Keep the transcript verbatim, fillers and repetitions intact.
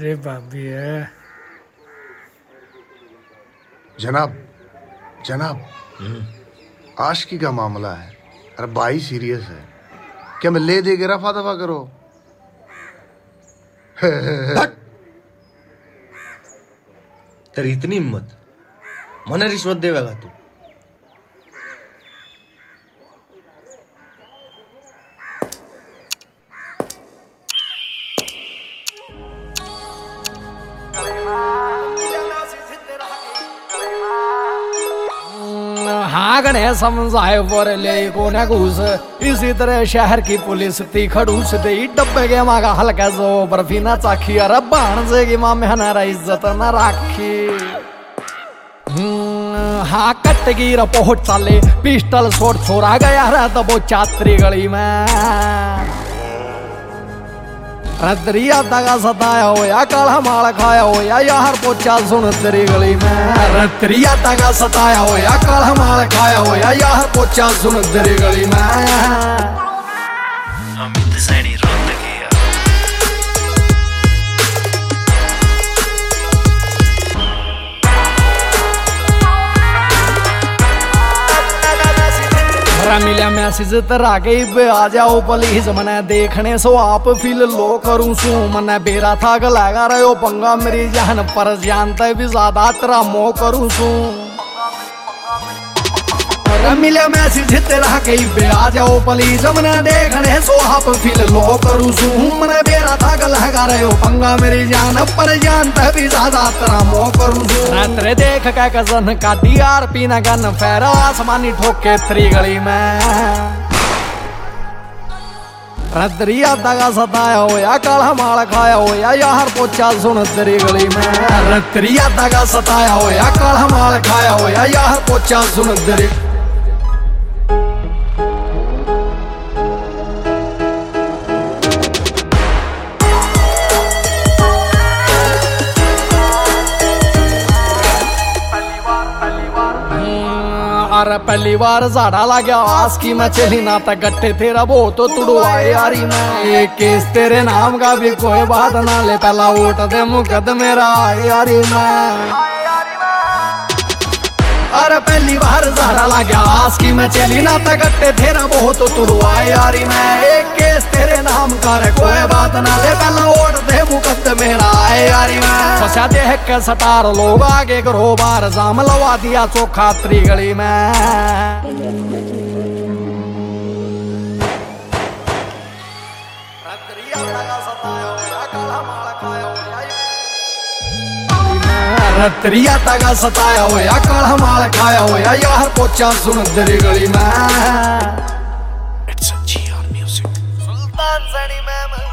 तेरे भाभी है। जनाब जनाब आशिकी का मामला है। अरे भाई सीरियस है क्या? मैं ले दे के रफा दफा करो। तेरी इतनी हिम्मत, मने रिश्वत देवेगा तू? हाँ गणे समझाए बोरे ले कोने घूस। इसी तरह शहर की पुलिस थी खड़ूस दे डब्बे के मांगा हल्का जो बर्फी ना चाखी। अरे बाण से की माँ मेहनारा इज्जत न राखी। हाँ कट गिर पहुंच चाले पिस्टल शॉट छोड़ा गया रे तब वो चात्री गली में। रतरिया दगा सताया हो या काला माल खाया हो या यार पोचा सुन तेरी गली में। रतरिया दगा सताया हो या काला माल खाया हो या यार पोचा सुन तेरी गली में। अमित सैनी रोत गया। मिला मैसेज तरा के आ जाओ प्लीज मने देखने सो आप फील लो करूं सू। मने बेरा था गलागा रहो पंगा मेरी जान पर जानते भी ज्यादा तेरा मो करूं सू। मिले मैसेज तेरा के आ जाओ प्लीज मने देखने सो आप फील लो करूं सू। मने बेरा था गलागा रहो पंगा मेरी जान पर जानते भी ज्यादा तेरा मो करूं सू। तेरे देख के कजन का डीआरपी ना गन फेर आसमानी ठोके तेरी गली में। रतरिया दगा सताया हो या काला माल खाया हो या यार पोचा सुन तेरी गली में। रतरिया दगा सताया हो या काला माल खाया हो या यार पोचा सुन तेरी। अरे पहली बार झाड़ा ला गया आस की मैं चली ना तक गट्टे तेरा वो तो तुड़वाए यारी में। ये केस तेरे नाम का भी कोई बात ना ले पहला वोट दे मुकद मेरा यारी में। अरे पहली बार झाड़ा ला गया आस की मैं चली ना तक गट्टे तेरा वो तो तुड़वाए यारी में। एक केस तेरे नाम का रे कोई बात ना ले पहला वोट दे मुकद मेरा यारी में। फंसा देख के सटार लोग आगे करो बार जाम लवा दिया चोखा तेरी गली में। रतरिया दगा सताया हो या काला माल खाया हो या यार पोचा सुन तेरी गली में। It's a G R music. Sultan Sunny ma'am.